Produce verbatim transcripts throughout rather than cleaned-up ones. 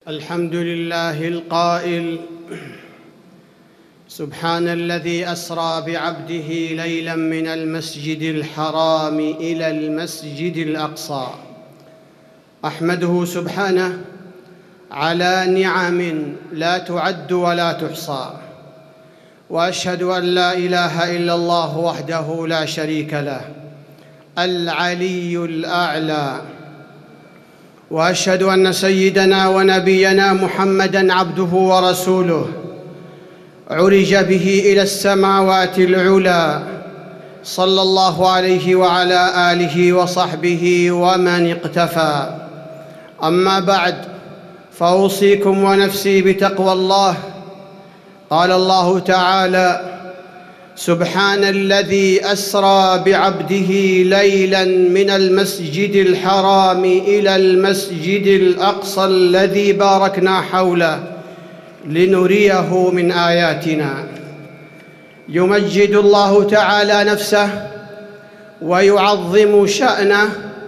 الحمد لله القائل: سبحان الذي أسرى بعبده ليلاً من المسجد الحرام إلى المسجد الأقصى. أحمده سبحانه على نعم لا تعد ولا تحصى، وأشهد أن لا إله إلا الله وحده لا شريك له العلي الأعلى، وأشهد أن سيدنا ونبينا محمداً عبده ورسوله عرج به إلى السماوات العلى، صلى الله عليه وعلى آله وصحبه ومن اقتفى. أما بعد، فأوصيكم ونفسي بتقوى الله. قال الله تعالى: سبحان الذي أسرى بعبده ليلاً من المسجد الحرام إلى المسجد الأقصى الذي باركنا حوله لنريه من آياتنا. يمجد الله تعالى نفسه ويعظم شأنه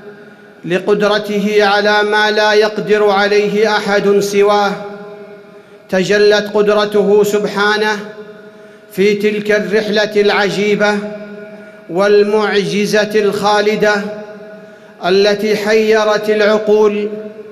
لقدرته على ما لا يقدر عليه أحد سواه. تجلت قدرته سبحانه في تلك الرحلة العجيبة والمعجزة الخالدة التي حيرت العقول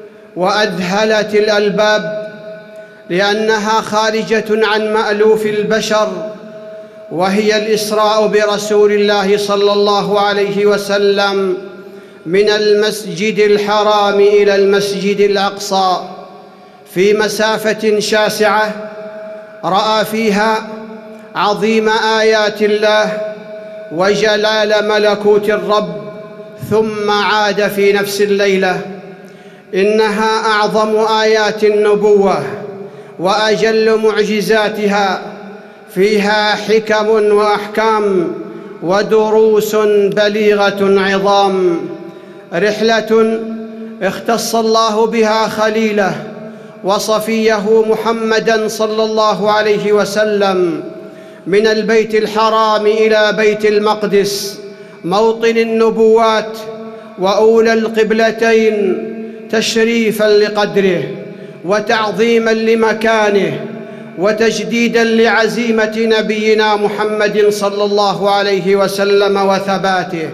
وأذهلت الألباب، لأنها خارجة عن مألوف البشر، وهي الإسراء برسول الله صلى الله عليه وسلم من المسجد الحرام إلى المسجد الأقصى في مسافة شاسعة رأى فيها عظيم آيات الله وجلال ملكوت الرب، ثم عاد في نفس الليلة. إنها أعظم آيات النبوة وأجل معجزاتها، فيها حكم وأحكام ودروس بليغة عظام. رحلة اختص الله بها خليله وصفيه محمداً صلى الله عليه وسلم من البيت الحرام إلى بيت المقدس، موطن النبوات وأولى القبلتين، تشريفاً لقدره وتعظيماً لمكانه وتجديداً لعزيمة نبينا محمد صلى الله عليه وسلم وثباته.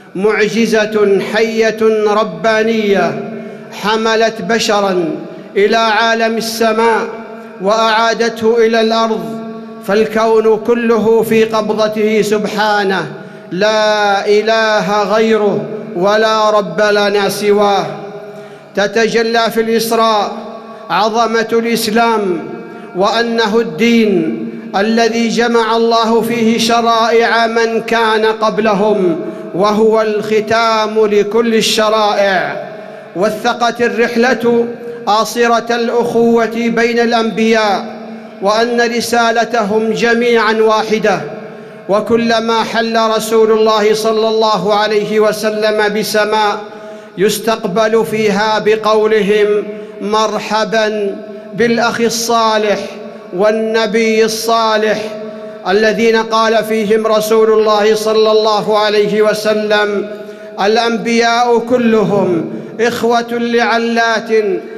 معجزة حية ربانية حملت بشراً إلى عالم السماء وأعادته إلى الأرض، فالكون كله في قبضته سبحانه، لا إله غيره ولا رب لنا سواه. تتجلى في الإسراء عظمة الإسلام، وأنه الدين الذي جمع الله فيه شرائع من كان قبلهم، وهو الختام لكل الشرائع. وثقت الرحلة آصرة الأخوة بين الأنبياء، وأن رسالتهم جميعاً واحدة، وكلما حل رسول الله صلى الله عليه وسلم بسماء يستقبل فيها بقولهم: مرحباً بالأخ الصالح والنبي الصالح، الذين قال فيهم رسول الله صلى الله عليه وسلم: الأنبياء كلهم إخوة لعلات،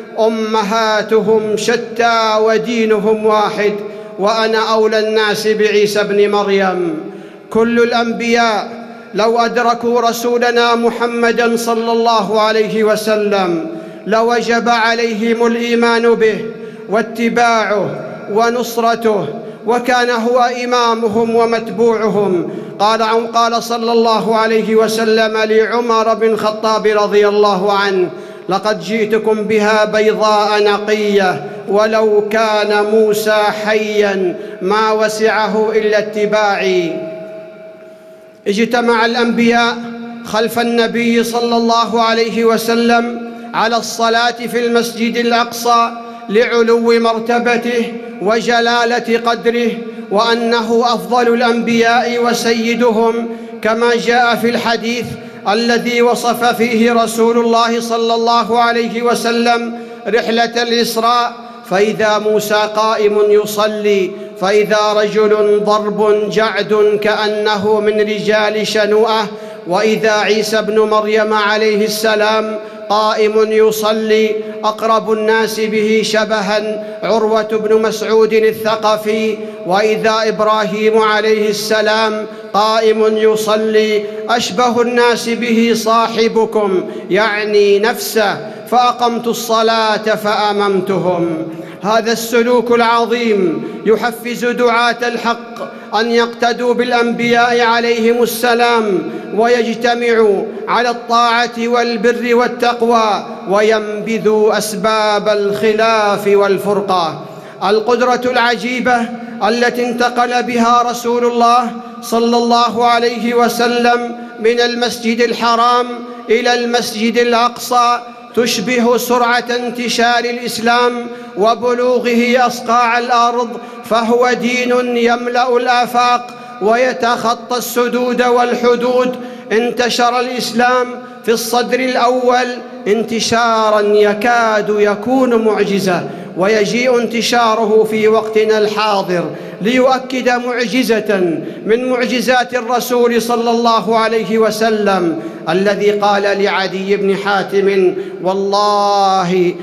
أمهاتهم شتى ودينهم واحد، وأنا أولى الناس بعيسى ابن مريم. كل الأنبياء لو أدركوا رسولنا محمداً صلى الله عليه وسلم لوجب عليهم الإيمان به واتباعه ونصرته، وكان هو إمامهم ومتبوعهم. قال قال صلى الله عليه وسلم لعمر بن الخطاب رضي الله عنه: لقد جئتكم بها بيضاء نقية، ولو كان موسى حياً ما وسعه إلا اتباعي. اجتمع الأنبياء خلف النبي صلى الله عليه وسلم على الصلاة في المسجد الأقصى لعلو مرتبته وجلالة قدره، وأنه أفضل الأنبياء وسيدهم، كما جاء في الحديث الذي وصف فيه رسول الله صلى الله عليه وسلم رحلة الإسراء: فإذا موسى قائم يصلي، فإذا رجل ضرب جعد كأنه من رجال شنوءة، وإذا عيسى ابن مريم عليه السلام قائم يصلي، أقرب الناس به شبها عروة بن مسعود الثقفي، وإذا إبراهيم عليه السلام قائم يصلي، أشبه الناس به صاحبكم، يعني نفسه، فأقمت الصلاة فأممتهم. هذا السلوك العظيم يحفز دعاة الحق أن يقتدوا بالأنبياء عليهم السلام، ويجتمعوا على الطاعة والبر والتقوى، وينبذوا أسباب الخلاف والفرقة. القدرة العجيبة التي انتقل بها رسول الله صلى الله عليه وسلم من المسجد الحرام إلى المسجد الأقصى تشبه سرعة انتشار الإسلام وبلوغه أصقاع الأرض، فهو دين يملأ الآفاق ويتخطى السدود والحدود. انتشر الإسلام في الصدر الأول انتشاراً يكاد يكون معجزة، ويجيء انتشاره في وقتنا الحاضر ليؤكد معجزة من معجزات الرسول صلى الله عليه وسلم، الذي قال لعدي بن حاتم: والله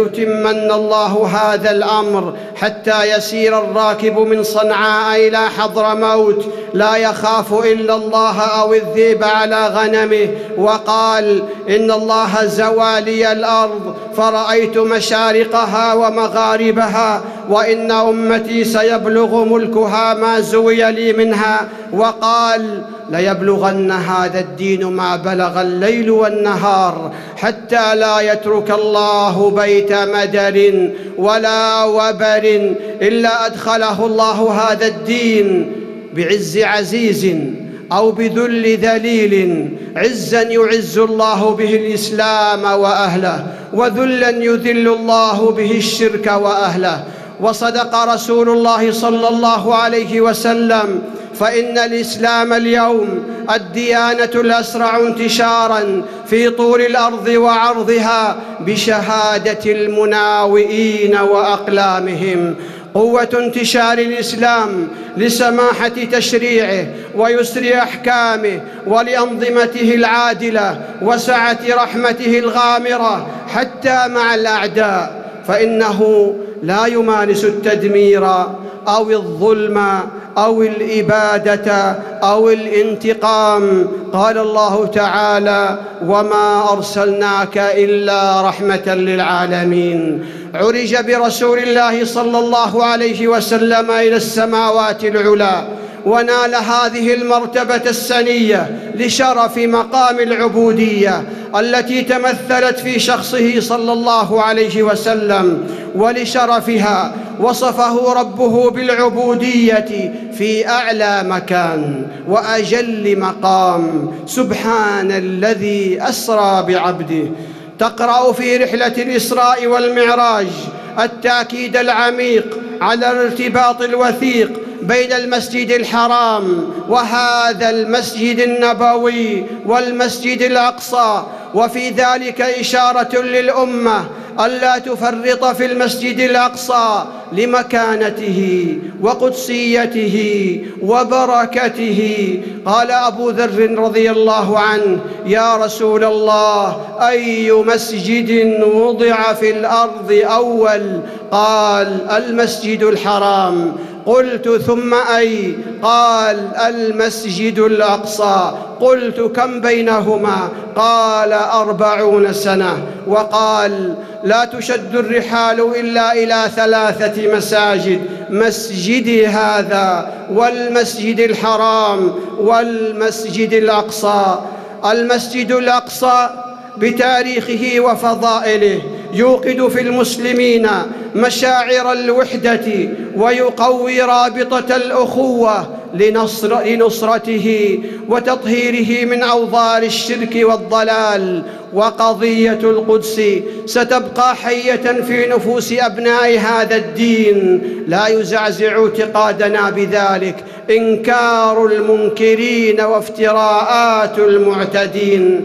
ليتمن الله هذا الأمر حتى يسير الراكب من صنعاء إلى حضرموت لا يخاف إلا الله أو الذئب على غنمه. وقال: إن الله زوى لي الأرض فرأيت مشارقها ومغاربها، وإن أمتي سيبلغ ملكها ما زوي لي منها. وقال: ليبلغن هذا الدين ما بلغ الليل والنهار، حتى لا يترك الله بيت مدر ولا وبر إلا أدخله الله هذا الدين بعز عزيز أو بذل ذليل، عزا يعز الله به الإسلام وأهله، وذلا يذل الله به الشرك وأهله. وصدق رسول الله صلى الله عليه وسلم، فإن الإسلام اليوم الديانة الأسرع انتشاراً في طول الأرض وعرضها بشهادة المناوئين وأقلامهم. قوة انتشار الإسلام لسماحة تشريعه ويسر أحكامه ولأنظمته العادلة وسعة رحمته الغامرة حتى مع الأعداء، فإنه لا يمارس التدمير أو الظلم أو الإبادة أو الانتقام. قال الله تعالى: وما أرسلناك إلا رحمة للعالمين. عرج برسول الله صلى الله عليه وسلم إلى السماوات العلى، ونال هذه المرتبة السنية لشرف مقام العبودية التي تمثلت في شخصه صلى الله عليه وسلم، ولشرفها وصفه ربه بالعبودية في أعلى مكان وأجل مقام. سبحان الذي أسرى بعبده. تقرأ في رحلة الإسراء والمعراج التأكيد العميق على الارتباط الوثيق بين المسجد الحرام وهذا المسجد النبوي والمسجد الأقصى، وفي ذلك إشارة للأمة ألا تفرط في المسجد الأقصى لمكانته وقدسيته وبركته. قال أبو ذر رضي الله عنه: يا رسول الله، أي مسجد وضع في الأرض أول؟ قال: المسجد الحرام. قلت: ثم أي؟ قال: المسجد الأقصى. قلت: كم بينهما؟ قال: أربعون سنة. وقال: لا تشد الرحال إلا إلى ثلاثة مساجد: مسجدي هذا والمسجد الحرام والمسجد الأقصى. المسجد الأقصى بتاريخه وفضائله يوقد في المسلمين مشاعر الوحدة ويقوي رابطة الأخوة لنصر لنصرته وتطهيره من أوضار الشرك والضلال. وقضية القدس ستبقى حية في نفوس أبناء هذا الدين، لا يزعزع اعتقادنا بذلك إنكار المنكرين وافتراءات المعتدين.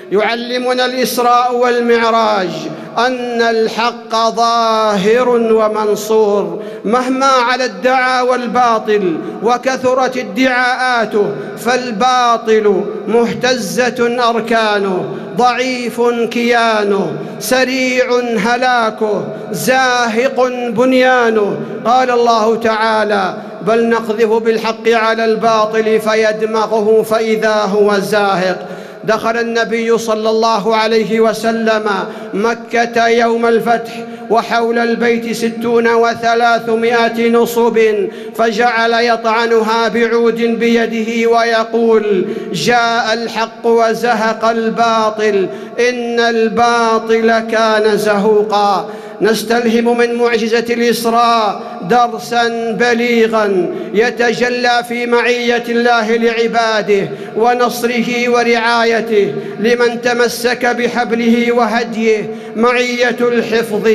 يعلمنا الإسراء والمعراج أن الحق ظاهر ومنصور مهما على الدعاوى والباطل وكثرت ادعاءاته، فالباطل مهتزة أركانه، ضعيف كيانه، سريع هلاكه، زاهق بنيانه. قال الله تعالى: بل نقذف بالحق على الباطل فيدمغه فإذا هو زاهق. دخل النبي صلى الله عليه وسلم مكة يوم الفتح وحول البيت ستون وثلاثمائة نصب، فجعل يطعنها بعود بيده ويقول: جاء الحق وزهق الباطل إن الباطل كان زهوقا. نستلهم من معجزة الإسراء درساً بليغاً يتجلى في معية الله لعباده ونصره ورعايته لمن تمسك بحبله وهديه، معية الحفظ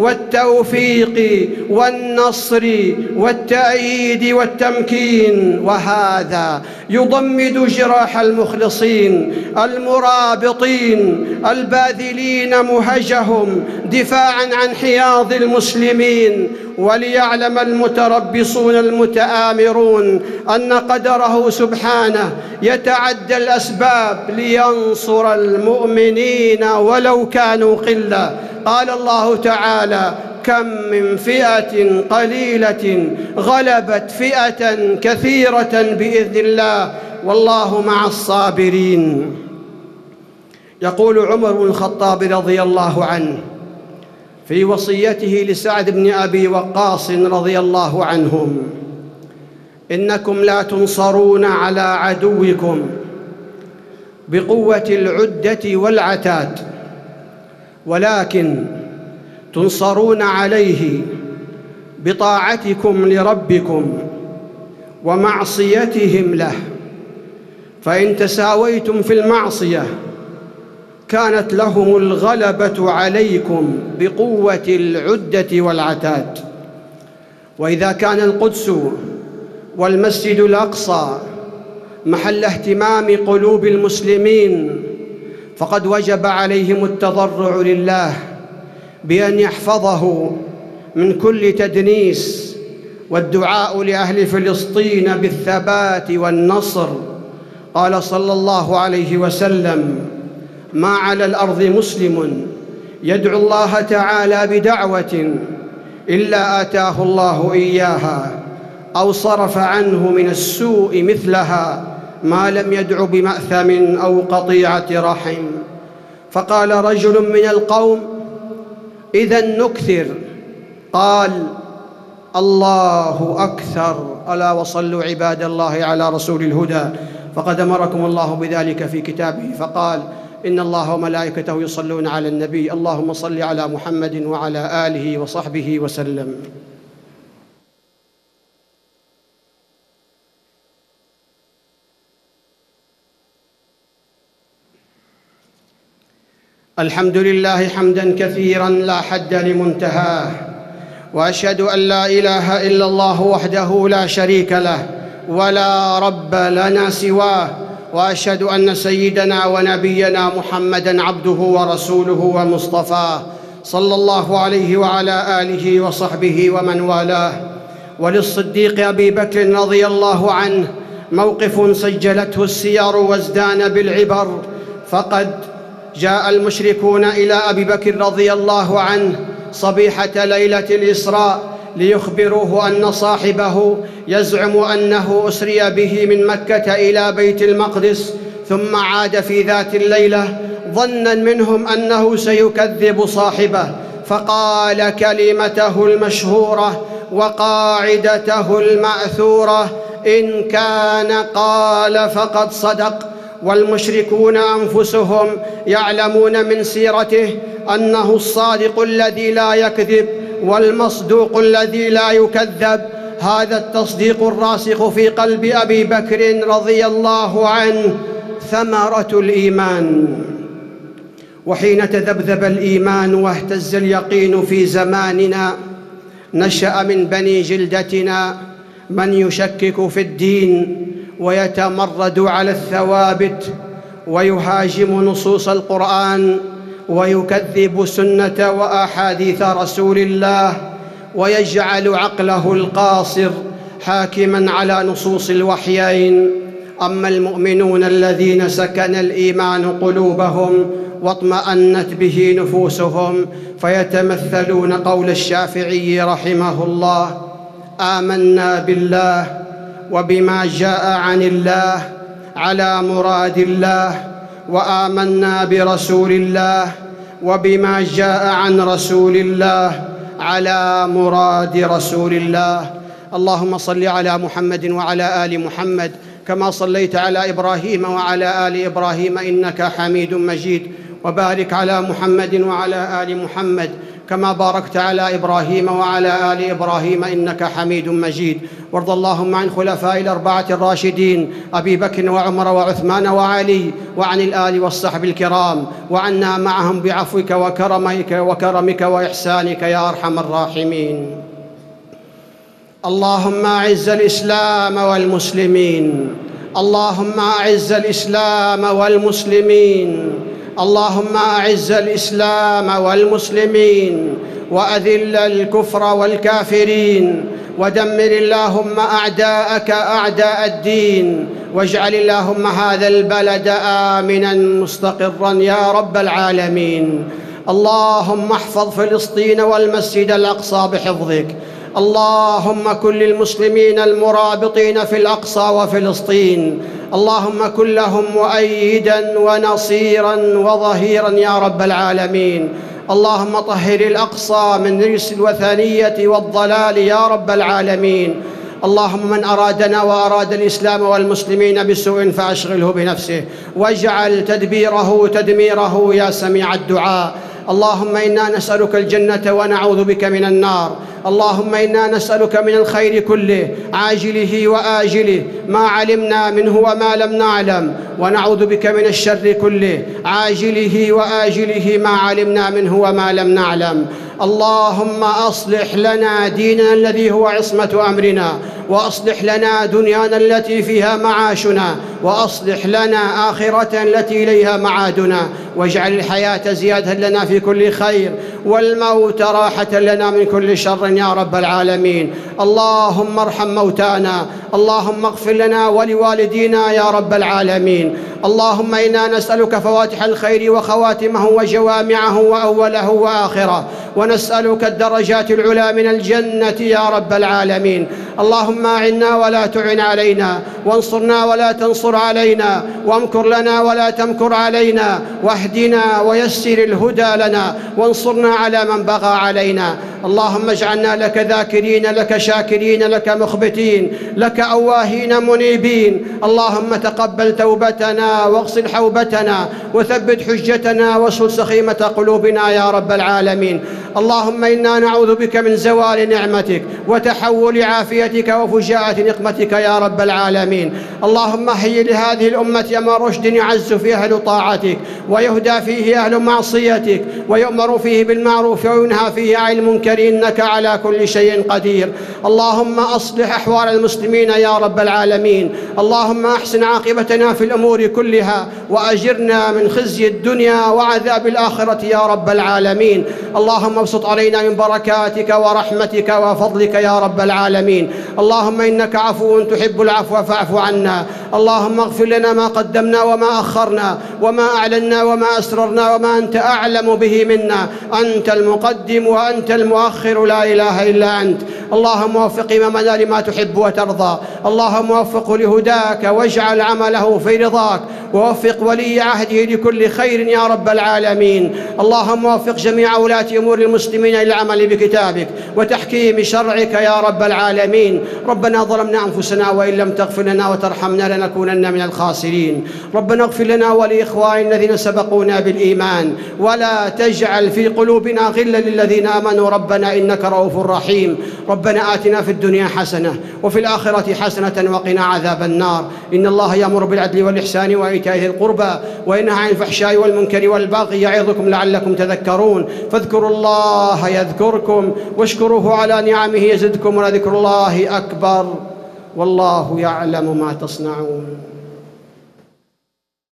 والتوفيق والنصر والتأييد والتمكين. وهذا يضمد جراح المخلصين المرابطين الباذلين مهجهم دفاعاً عن حياض المسلمين، وليعلم المتربصون المتآمرون أن قدره سبحانه يتعدى الأسباب لينصر المؤمنين ولو كانوا قلة. قال الله تعالى: كم من فئة قليلة غلبت فئة كثيرة بإذن الله والله مع الصابرين. يقول عمر بن الخطاب رضي الله عنه في وصيته لسعد بن أبي وقاص رضي الله عنهم: إنكم لا تنصرون على عدوكم بقوة العدة والعتاد، ولكن تنصرون عليه بطاعتكم لربكم ومعصيتهم له، فإن تساويتم في المعصية كانت لهم الغلبة عليكم بقوة العدة والعتاد. وإذا كان القدس والمسجد الأقصى محل اهتمام قلوب المسلمين، فقد وجب عليهم التضرع لله بأن يحفظه من كل تدنيس، والدعاء لأهل فلسطين بالثبات والنصر. قال صلى الله عليه وسلم: ما على الأرض مسلم يدعو الله تعالى بدعوة إلا آتاه الله إياها أو صرف عنه من السوء مثلها ما لم يدع بمأثم أو قطيعة رحم. فقال رجل من القوم: إذن نكثر. قال: الله أكثر. ألا وصلوا عباد الله على رسول الهدى، فقد أمركم الله بذلك في كتابه، فقال: إن الله وملائكته يصلون على النبي، اللهم صل على محمد وعلى آله وصحبه وسلم. الحمد لله حمداً كثيراً لا حد لمنتهاه، وأشهد أن لا إله إلا الله وحده لا شريك له ولا رب لنا سواه، وأشهد أن سيدنا ونبينا محمداً عبده ورسوله ومصطفاه صلى الله عليه وعلى آله وصحبه ومن والاه. وللصديق أبي بكر رضي الله عنه موقف سجلته السير وازدان بالعبر، فقد جاء المشركون إلى أبي بكر رضي الله عنه صبيحة ليلة الإسراء ليخبروه أن صاحبه يزعم أنه أسري به من مكة إلى بيت المقدس ثم عاد في ذات الليلة، ظناً منهم أنه سيكذب صاحبه، فقال كلمته المشهورة وقاعدته المأثورة: إن كان قال فقد صدق. والمشركون أنفسهم يعلمون من سيرته أنه الصادق الذي لا يكذب والمصدوق الذي لا يكذب. هذا التصديق الراسخ في قلب أبي بكر رضي الله عنه ثمرة الإيمان. وحين تذبذب الإيمان واهتز اليقين في زماننا، نشأ من بني جلدتنا من يشكك في الدين ويتمرد على الثوابت ويهاجم نصوص القرآن ويكذب سنة وأحاديث رسول الله ويجعل عقله القاصر حاكماً على نصوص الوحيين. أما المؤمنون الذين سكن الإيمان قلوبهم واطمأنت به نفوسهم فيتمثلون قول الشافعي رحمه الله: آمنا بالله وبما جاء عن الله على مراد الله، وآمنا برسول الله وبما جاء عن رسول الله على مراد رسول الله. اللهم صل على محمد وعلى آل محمد كما صليت على إبراهيم وعلى آل إبراهيم إنك حميد مجيد، وبارك على محمد وعلى آل محمد كما باركت على إبراهيم وعلى آل إبراهيم إنك حميد مجيد. وارض اللهم عن خلفاء الأربعة الراشدين أبي بكر وعمر وعثمان وعلي، وعن الآل والصحب الكرام، وعنا معهم بعفوك وكرمك وكرمك وإحسانك يا أرحم الراحمين. اللهم أعز الإسلام والمسلمين، اللهم أعز الإسلام والمسلمين، اللهم أعز الإسلام والمسلمين، وأذل الكفر والكافرين، ودمر اللهم أعداءك أعداء الدين، واجعل اللهم هذا البلد آمناً مستقراً يا رب العالمين. اللهم احفظ فلسطين والمسجد الأقصى بحفظك. اللهم كن للمسلمين المرابطين في الأقصى وفلسطين، اللهم كن لهم مؤيداً ونصيراً وظهيراً يا رب العالمين. اللهم طهر الأقصى من رجس الوثنية والضلال يا رب العالمين. اللهم من أرادنا وأراد الإسلام والمسلمين بسوء فأشغله بنفسه، واجعل تدبيره تدميره يا سميع الدعاء. اللهم إنا نسألك الجنة ونعوذ بك من النار. اللهم إنا نسألك من الخير كله عاجله وآجله ما علمنا منه وما لم نعلم، ونعوذ بك من الشر كله عاجله وآجله ما علمنا منه وما لم نعلم. اللهم أصلح لنا ديننا الذي هو عصمة أمرنا، وأصلح لنا دنيانا التي فيها معاشنا، وأصلح لنا آخرة التي إليها معادنا، واجعل الحياة زيادة لنا في كل خير، والموت راحة لنا من كل شر يا رب العالمين. اللهم ارحم موتانا، اللهم اغفر لنا ولوالدينا يا رب العالمين. اللهم إنا نسألك فواتح الخير وخواتمه وجوامعه وأوله وآخره، ونسألك الدرجات العلى من الجنة يا رب العالمين. اللهم أعنا ولا تعن علينا، وانصرنا ولا تنصر علينا، وامكر لنا ولا تمكر علينا، واهدنا ويسر الهدى لنا، وانصرنا على من بغى علينا. اللهم اجعلنا لك ذاكرين، لك شاكرين، لك مخبتين، لك أواهين منيبين. اللهم تقبل توبتنا واغسل حوبتنا، وثبت حجتنا واسلل سخيمة قلوبنا يا رب العالمين. اللهم إنا نعوذ بك من زوال نعمتك وتحول عافيتك وفجاءة نقمتك يا رب العالمين. اللهم هيئ لهذه الأمة أمر رشد يعز فيه أهل طاعتك، ويهدى فيه أهل معصيتك، ويؤمر فيه بالمعروف وينهى فيه عن المنكر، إنك على كل شيء قدير. اللهم أصلح أحوال المسلمين يا رب العالمين. اللهم أحسن عاقبتنا في الأمور كلها، وأجرنا من خزي الدنيا وعذاب الآخرة يا رب العالمين. اللهم ابسط علينا من بركاتك ورحمتك وفضلك يا رب العالمين. اللهم إنك عفو تحب العفو فاعف عنا. اللهم اغفر لنا ما قدمنا وما أخرنا، وما أعلنا وما أسررنا، وما أنت أعلم به منا. أنت المقدم وأنت المؤخر، لا إله إلا أنت. اللهم وفق إمامنا لما تحب وترضى، اللهم وفقه لهداك، واجعل عمله في رضاك، ووفق ولي عهده لكل خير يا رب العالمين. اللهم وفق جميع ولاة أمور المسلمين للعمل بكتابك وتحكيم شرعك يا رب العالمين. ربنا ظلمنا أنفسنا، وإن لم تغفر لنا وترحمنا لنكونن من الخاسرين. ربنا اغفر لنا ولإخواننا الذين سبقونا بالإيمان، ولا تجعل في قلوبنا غلا للذين آمنوا ربنا إنك رؤوف رحيم. ربنا آتنا في الدنيا حسنة وفي الآخرة حسنة وقنا عذاب النار. إن الله يأمر بالعدل والإحسان وإيتاء ذي القربى، وينهى عن الفحشاء والمنكر والبغي، يعظكم لعلكم تذكرون. فاذكروا الله يذكركم، واشكروه على نعمه يزدكم، ولذكر الله أكبر، والله يعلم ما تصنعون.